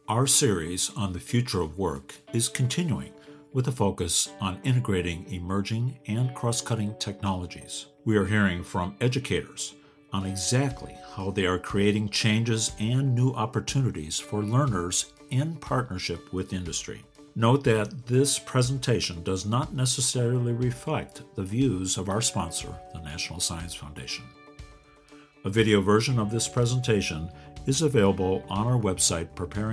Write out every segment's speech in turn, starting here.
Our series on the future of work is continuing with a focus on integrating emerging and cross-cutting technologies. We are hearing from educators on exactly how they are creating changes and new opportunities for learners in partnership with industry. Note that this presentation does not necessarily reflect the views of our sponsor, the National Science Foundation. A video version of this presentation is available on our website,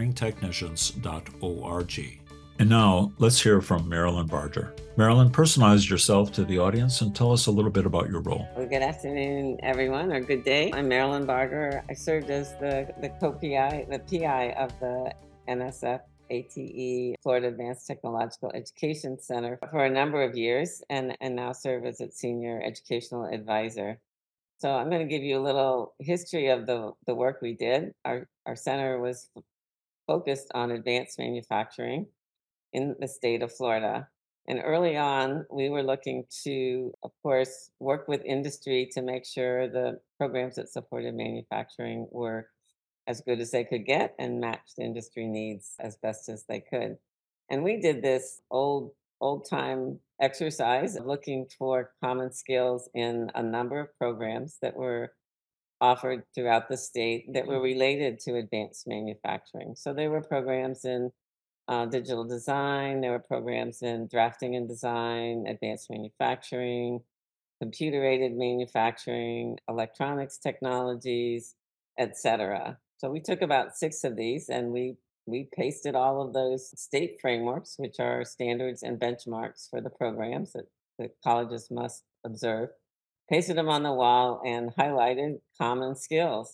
preparingtechnicians.org. And now, let's hear from Marilyn Barger. Marilyn, personalize yourself to the audience and tell us a little bit about your role. Well, good afternoon, everyone, or good day. I'm Marilyn Barger. I served as the co-PI, the PI of the NSF ATE Florida Advanced Technological Education Center for a number of years and now serve as its senior educational advisor. So I'm going to give you a little history of the work we did. Our center was focused on advanced manufacturing in the state of Florida. And early on, we were looking to, of course, work with industry to make sure the programs that supported manufacturing were as good as they could get and matched industry needs as best as they could. And we did this old time exercise of looking for common skills in a number of programs that were offered throughout the state that were related to advanced manufacturing. So there were programs in digital design, there were programs in drafting and design, advanced manufacturing, computer aided manufacturing, electronics technologies, etc. So we took about 6 of these and we pasted all of those state frameworks, which are standards and benchmarks for the programs that the colleges must observe, pasted them on the wall and highlighted common skills.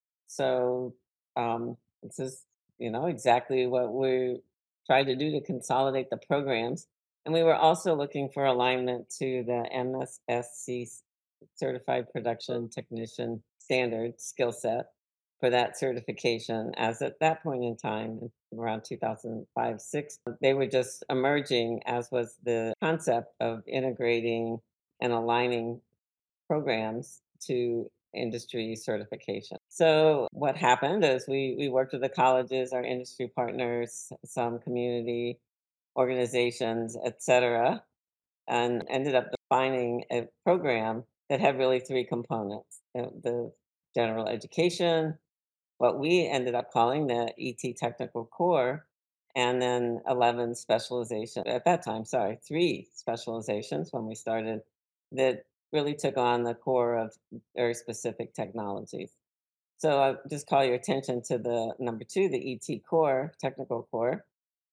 So this is, exactly what we tried to do to consolidate the programs. And we were also looking for alignment to the MSSC Certified Production Technician Standard skill set for that certification, as at that point in time, around 2005-6, they were just emerging, as was the concept of integrating and aligning programs to industry certification. So what happened is we worked with the colleges, our industry partners, some community organizations, etc., and ended up defining a program that had really 3 components: the general education, what we ended up calling the ET Technical Core, and then 11 specialization at that time. Sorry, 3 specializations when we started that really took on the core of very specific technologies. So I just call your attention to the number 2, the ET Core, Technical Core.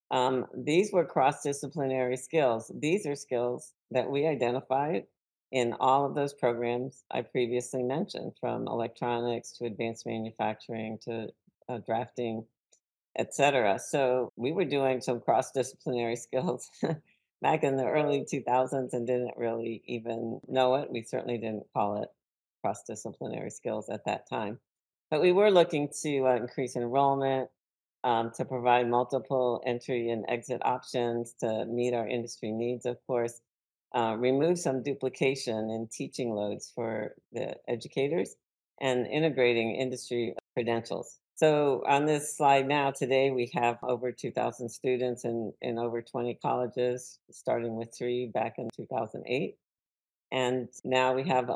These were cross-disciplinary skills. These are skills that we identified in all of those programs I previously mentioned, from electronics to advanced manufacturing to drafting, etc. So we were doing some cross-disciplinary skills back in the early 2000s and didn't really even know it. We certainly didn't call it cross-disciplinary skills at that time. But we were looking to increase enrollment, to provide multiple entry and exit options to meet our industry needs, of course, remove some duplication in teaching loads for the educators, and integrating industry credentials. So on this slide now, today we have over 2,000 students in over 20 colleges, starting with 3 back in 2008. And now we have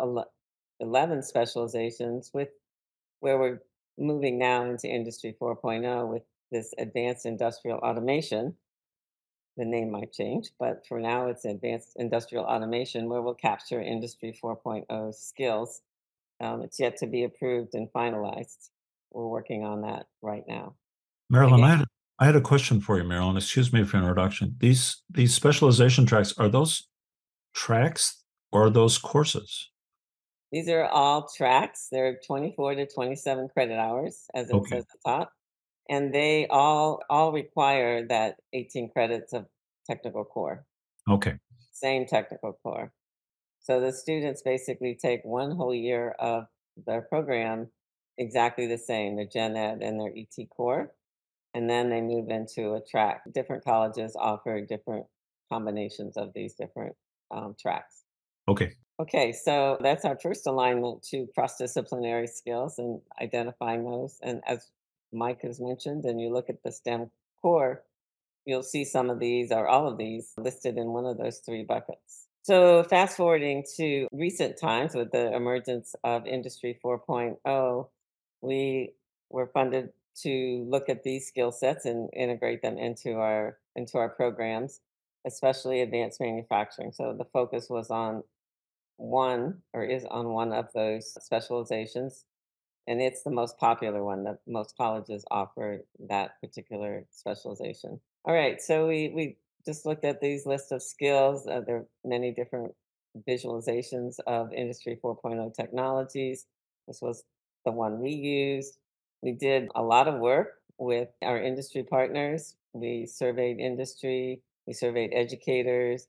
11 specializations with where we're moving now into Industry 4.0 with this advanced industrial automation. The name might change, but for now it's advanced industrial automation, where we'll capture Industry 4.0 skills. It's yet to be approved and finalized. We're working on that right now. Marilyn, Again, I had a question for you, Marilyn. Excuse me for introduction. These specialization tracks, are those tracks or are those courses? these are all tracks. They're 24 to 27 credit hours, as it Okay. says at the top. And they all require that 18 credits of technical core, Okay. same technical core. So the students basically take one whole year of their program exactly the same, their gen ed and their ET core, and then they move into a track. Different colleges offer different combinations of these different tracks. Okay. Okay, so that's our first alignment to cross disciplinary skills and identifying those. And as Mike has mentioned, and you look at the STEM core, you'll see some of these or all of these listed in one of those three buckets. So, fast forwarding to recent times with the emergence of Industry 4.0, we were funded to look at these skill sets and integrate them into our programs, especially advanced manufacturing. So the focus was on one or is on one of those specializations, and it's the most popular one that most colleges offer that particular specialization. All right, so we just looked at these lists of skills. There are many different visualizations of Industry 4.0 technologies. This was the one we used. We did a lot of work with our industry partners. We surveyed industry, we surveyed educators,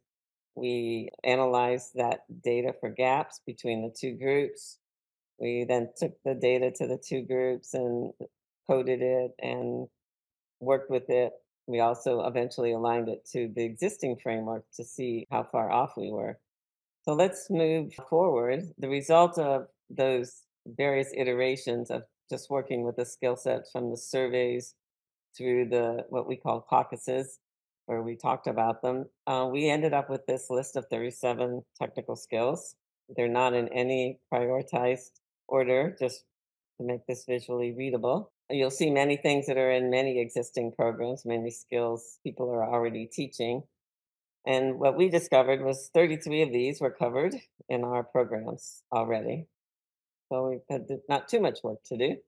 we analyzed that data for gaps between the two groups. We then took the data to the two groups and coded it and worked with it. We also eventually aligned it to the existing framework to see how far off we were. So let's move forward. The result of those various iterations of just working with the skill sets from the surveys through the what we call caucuses, where we talked about them, we ended up with this list of 37 technical skills. They're not in any prioritized order, just to make this visually readable. You'll see many things that are in many existing programs, many skills people are already teaching. And what we discovered was 33 of these were covered in our programs already. So we had not too much work to do.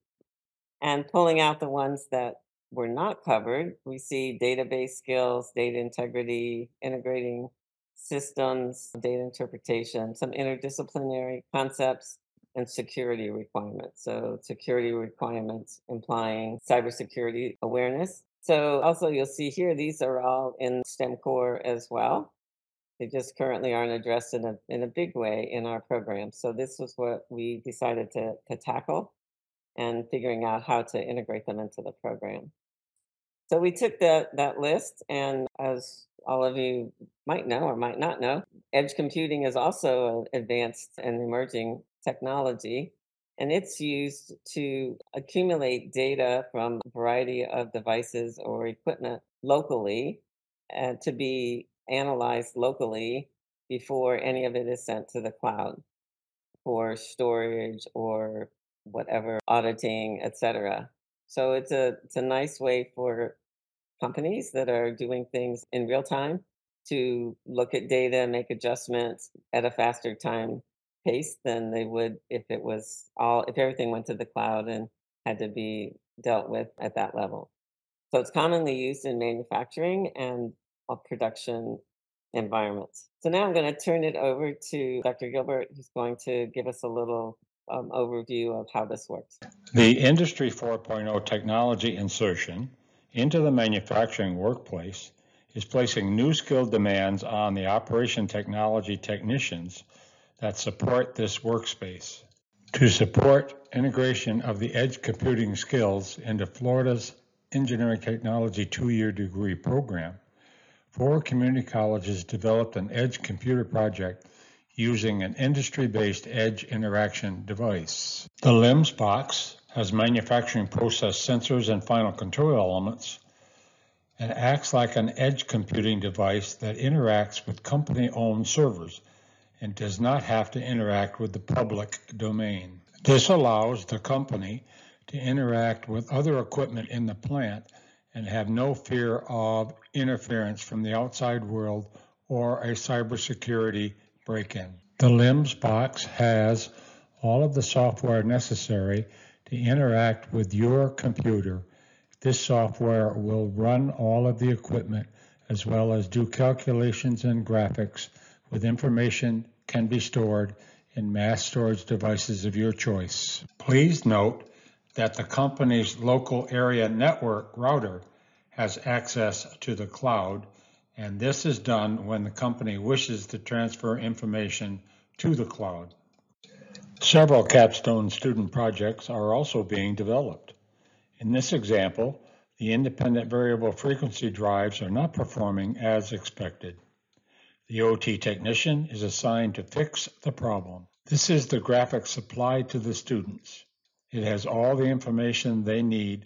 And pulling out the ones that were not covered, we see database skills, data integrity, integrating systems, data interpretation, some interdisciplinary concepts, and security requirements. So, security requirements implying cybersecurity awareness. So, also, you'll see here, these are all in STEM core as well. They just currently aren't addressed in a big way in our program. So, this was what we decided to tackle and figuring out how to integrate them into the program. So we took that list, and as all of you might know or might not know, edge computing is also an advanced and emerging technology, and it's used to accumulate data from a variety of devices or equipment locally and to be analyzed locally before any of it is sent to the cloud for storage or whatever auditing, etc. So it's a nice way for companies that are doing things in real time to look at data, make adjustments at a faster time pace than they would if everything went to the cloud and had to be dealt with at that level. So it's commonly used in manufacturing and production environments. So now I'm going to turn it over to Dr. Gilbert, who's going to give us a little overview of how this works. The Industry 4.0 technology insertion into the manufacturing workplace is placing new skill demands on the operation technology technicians that support this workspace. To support integration of the edge computing skills into Florida's Engineering Technology 2-year degree program, 4 community colleges developed an edge computer project using an industry-based edge interaction device. The LIMS box has manufacturing process sensors and final control elements and acts like an edge computing device that interacts with company-owned servers and does not have to interact with the public domain. This allows the company to interact with other equipment in the plant and have no fear of interference from the outside world or a cybersecurity break-in. The LIMS box has all of the software necessary to interact with your computer. This software will run all of the equipment as well as do calculations and graphics with information can be stored in mass storage devices of your choice. Please note that the company's local area network router has access to the cloud, and this is done when the company wishes to transfer information to the cloud. Several capstone student projects are also being developed. In this example, the independent variable frequency drives are not performing as expected. The OT technician is assigned to fix the problem. This is the graphic supplied to the students. It has all the information they need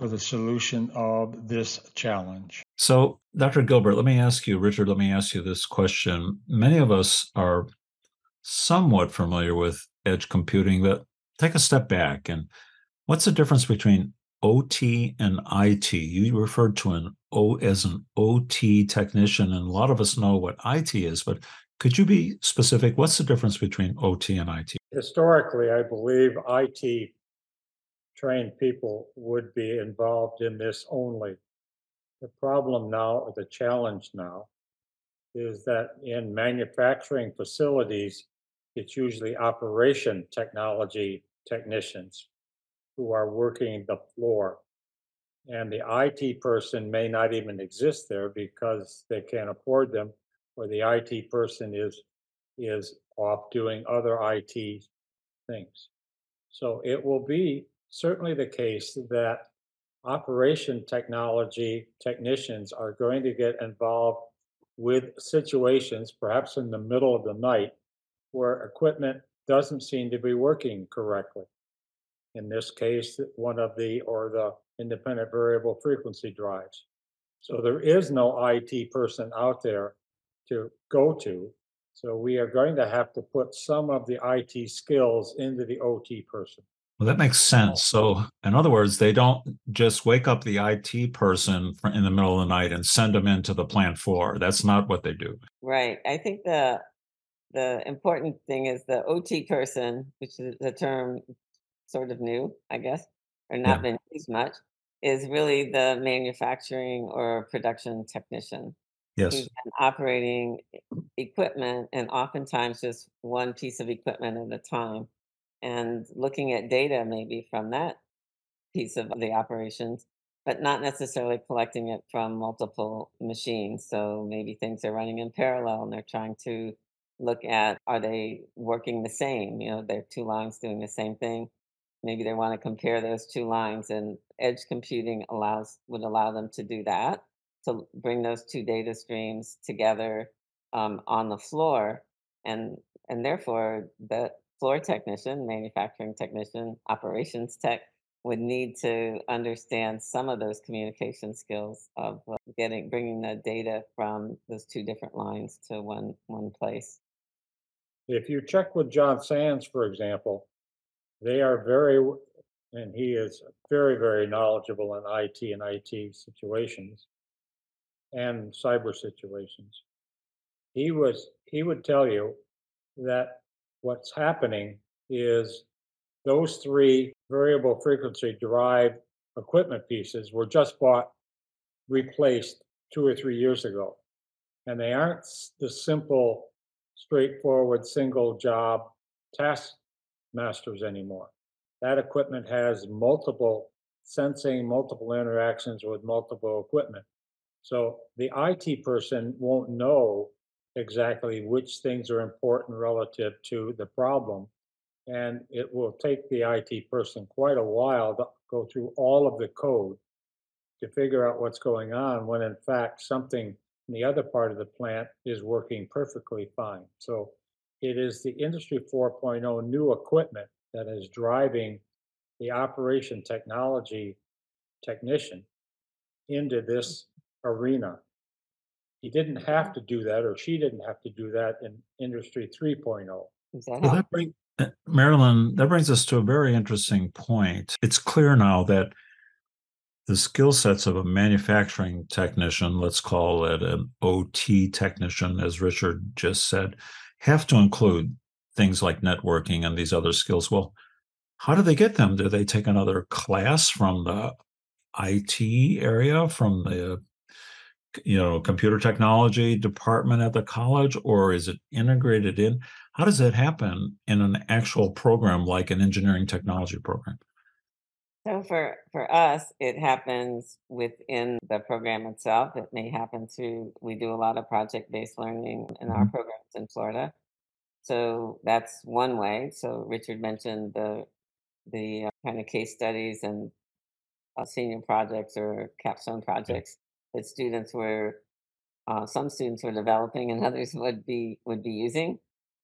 for the solution of this challenge. So, Dr. Gilbert, let me ask you, Richard, let me ask you this question. Many of us are somewhat familiar with edge computing, but take a step back and what's the difference between OT and IT? You referred to an O as an OT technician, and a lot of us know what IT is, but could you be specific? What's the difference between OT and IT? Historically, I believe IT trained people would be involved in this only. The problem now, or the challenge now, is that in manufacturing facilities, it's usually operation technology technicians who are working the floor. And the IT person may not even exist there because they can't afford them, or the IT person is off doing other IT things. So it will be certainly the case that operation technology technicians are going to get involved with situations, perhaps in the middle of the night, where equipment doesn't seem to be working correctly. In this case, one of the independent variable frequency drives. So there is no IT person out there to go to. So we are going to have to put some of the IT skills into the OT person. Well, that makes sense. So, in other words, they don't just wake up the IT person in the middle of the night and send them into the plant floor. That's not what they do. Right. I think the important thing is the OT person, which is the term sort of new, I guess, or Yeah. not been used much, is really the manufacturing or production technician who's Yes. been operating equipment and oftentimes just one piece of equipment at a time and looking at data maybe from that piece of the operations, but not necessarily collecting it from multiple machines. So maybe things are running in parallel and they're trying to look at, are they working the same? You know, they're two lines doing the same thing. Maybe they want to compare those two lines, and edge computing would allow them to do that, to bring those two data streams together on the floor, and therefore the floor technician, manufacturing technician, operations tech would need to understand some of those communication skills of bringing the data from those two different lines to one place. If you check with John Sands, for example, they are and he is very, very knowledgeable in IT and IT situations and cyber situations. He would tell you that what's happening is those three variable frequency derived equipment pieces were just replaced 2 or 3 years ago. And they aren't the simple, straightforward, single job task masters anymore. That equipment has multiple sensing, multiple interactions with multiple equipment. So the IT person won't know exactly which things are important relative to the problem. And it will take the IT person quite a while to go through all of the code to figure out what's going on when in fact something in the other part of the plant is working perfectly fine. So it is the Industry 4.0 new equipment that is driving the operation technology technician into this arena. He didn't have to do that, or she didn't have to do that in Industry 3.0. Does that Well, help? Marilyn, that brings us to a very interesting point. It's clear now that the skill sets of a manufacturing technician, let's call it an OT technician, as Richard just said, have to include things like networking and these other skills. Well, how do they get them? Do they take another class from the IT area, from the computer technology department at the college, or is it integrated in? How does that happen in an actual program like an engineering technology program? So for us, it happens within the program itself. It may happen we do a lot of project-based learning in our Mhm. programs in Florida. So that's one way. So Richard mentioned the kind of case studies and senior projects or capstone Yeah. projects that some students were developing and others would be using.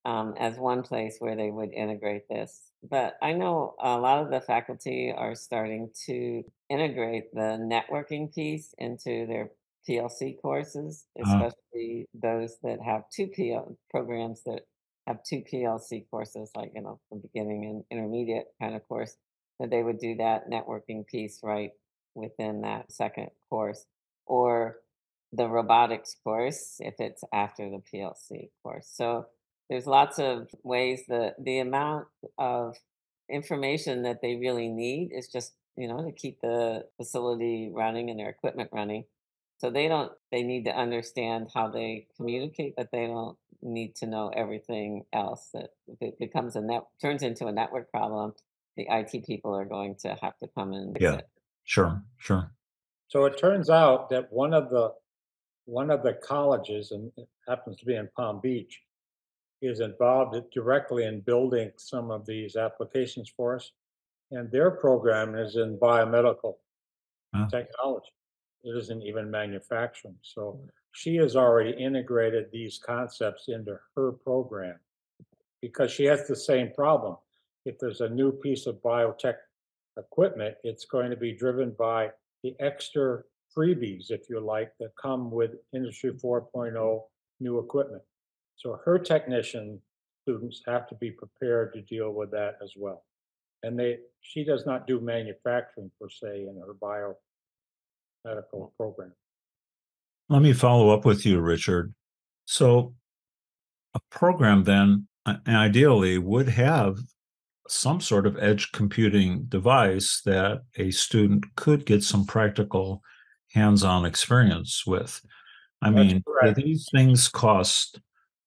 as one place where they would integrate this. But I know a lot of the faculty are starting to integrate the networking piece into their PLC courses, Uh, especially those that have two programs that have two PLC courses, like the beginning and intermediate kind of course, that they would do that networking piece right within that second course, or the robotics course if it's after the PLC course. So there's lots of ways that the amount of information that they really need is just, to keep the facility running and their equipment running. So they need to understand how they communicate, but they don't need to know everything else. That if it becomes turns into a network problem, the IT people are going to have to come and fix yeah, it. sure, sure. So it turns out that one of the colleges, and it happens to be in Palm Beach, is involved directly in building some of these applications for us. And their program is in biomedical Uh, technology. It isn't even manufacturing. So she has already integrated these concepts into her program because she has the same problem. If there's a new piece of biotech equipment, it's going to be driven by the extra freebies, if you like, that come with Industry 4.0 new equipment. So her technician students have to be prepared to deal with that as well. And she does not do manufacturing per se in her biomedical program. Let me follow up with you, Richard. So, a program then ideally would have some sort of edge computing device that a student could get some practical hands on experience with. I That's mean, do correct. these things cost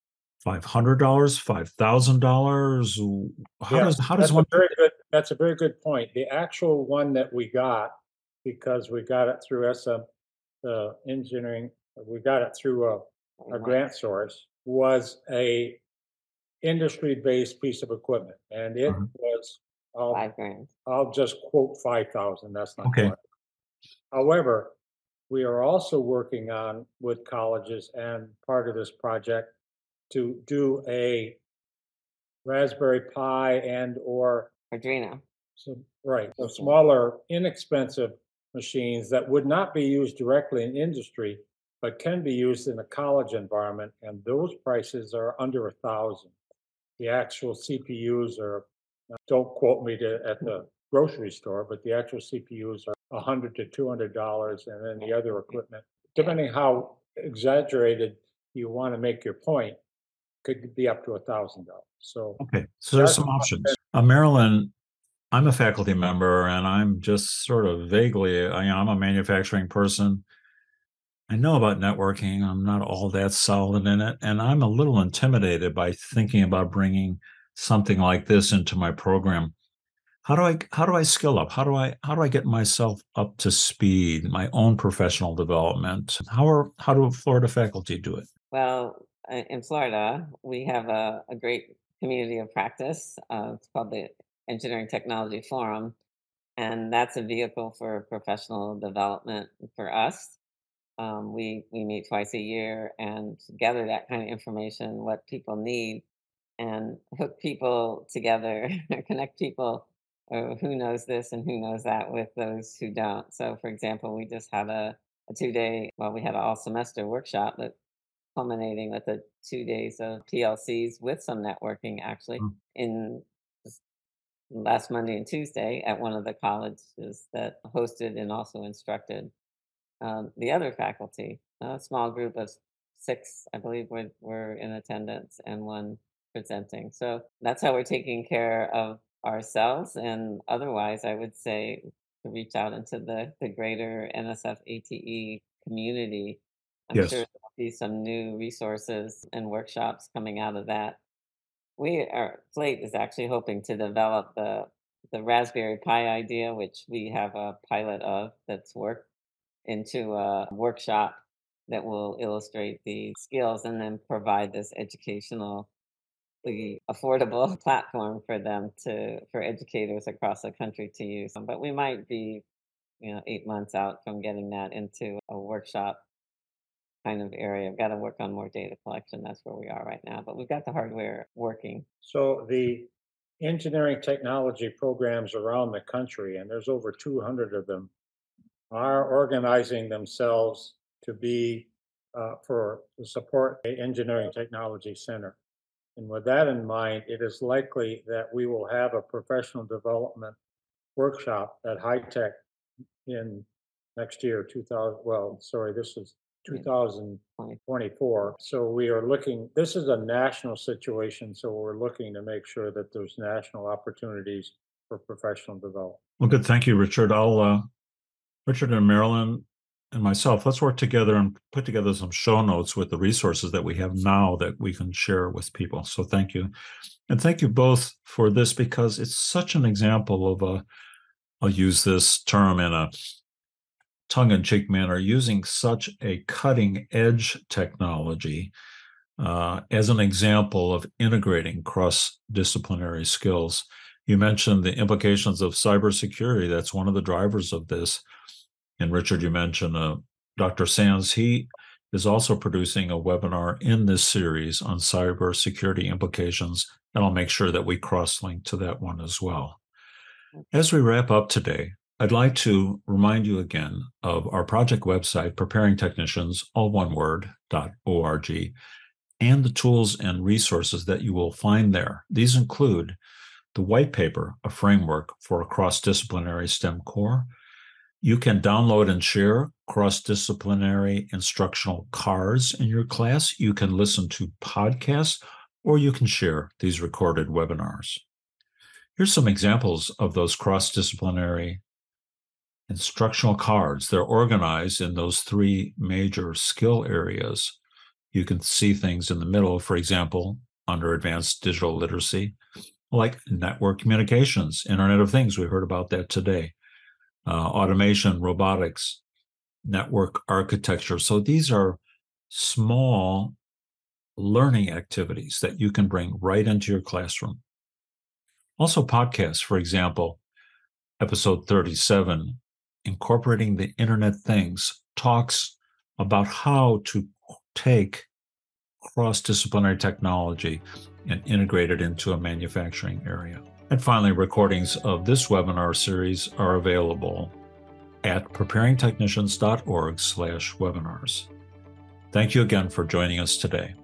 $500, $5,000? Yes, How does one? that's a very good point. The actual one that we got, because we got it through engineering, we got it through a grant source, was a industry-based piece of equipment, and it Uh-huh. was, I'll, 5 grand. I'll just quote 5,000. That's not Okay. quite. However, we are also working on with colleges and part of this project to do a Raspberry Pi and or Arduino. right, so smaller, inexpensive machines that would not be used directly in industry, but can be used in a college environment, and those prices are under 1,000. The actual CPUs are, don't quote me at the grocery store, but the actual CPUs are $100 to $200, and then the other equipment, depending how exaggerated you want to make your point, could be up to $1,000. So Okay. So there there's are some some options. Marilyn, I'm a faculty member and I'm just sort of vaguely, I'm a manufacturing person. I know about networking. I'm not all that solid in it. And I'm a little intimidated by thinking about bringing something like this into my program. How do I skill up? How do I get myself up to speed, my own professional development? How do Florida faculty do it? Well, in Florida, we have a great community of practice. It's called the Engineering Technology Forum, and that's a vehicle for professional development for us. We meet twice a year and gather that kind of information, what people need, and hook people together, connect people who knows this and who knows that with those who don't. So, for example, we just had a 2 day, well, we had an all semester workshop that culminating with the 2 days of PLCs with some networking actually Mm. in just last Monday and Tuesday at one of the colleges that hosted and also instructed the other faculty. A small group of six, I believe, were in attendance and one presenting. So that's how we're taking care of ourselves. And otherwise, I would say to reach out into the greater NSF ATE community. I'm sure Yes. there'll be some new resources and workshops coming out of that. Our Slate is actually hoping to develop the Raspberry Pi idea, which we have a pilot of that's worked into a workshop that will illustrate the skills and then provide this educationally affordable platform for them for educators across the country to use. But we might be 8 months out from getting that into a workshop kind of area. I've got to work on more data collection. That's where we are right now, but we've got the hardware working. So the engineering technology programs around the country, and there's over 200 of them, are organizing themselves to be for to support the Engineering Technology Center. And with that in mind, it is likely that we will have a professional development workshop at High Tech in next year, 2000. Well, sorry, this is 2024. So we are looking, this is a national situation. So we're looking to make sure that there's national opportunities for professional development. Well, good. Thank you, Richard. Richard and Marilyn and myself, let's work together and put together some show notes with the resources that we have now that we can share with people. So thank you. And thank you both for this, because it's such an example of I'll use this term in a tongue-in-cheek manner, using such a cutting-edge technology as an example of integrating cross-disciplinary skills. You mentioned the implications of cybersecurity. That's one of the drivers of this. And Richard, you mentioned Dr. Sands. He is also producing a webinar in this series on cybersecurity implications, and I'll make sure that we cross-link to that one as well. As we wrap up today, I'd like to remind you again of our project website, Preparing Technicians, all one word, .org, and the tools and resources that you will find there. These include the white paper, a framework for a cross-disciplinary STEM core. You can download and share cross-disciplinary instructional cards in your class. You can listen to podcasts, or you can share these recorded webinars. Here's some examples of those cross-disciplinary instructional cards. They're organized in those three major skill areas. You can see things in the middle, for example, under advanced digital literacy, like network communications, Internet of Things. We heard about that today. Automation, robotics, network architecture. So these are small learning activities that you can bring right into your classroom. Also podcasts, for example, episode 37, Incorporating the Internet Things, talks about how to take cross-disciplinary technology and integrate it into a manufacturing area. And finally, recordings of this webinar series are available at preparingtechnicians.org/webinars. Thank you again for joining us today.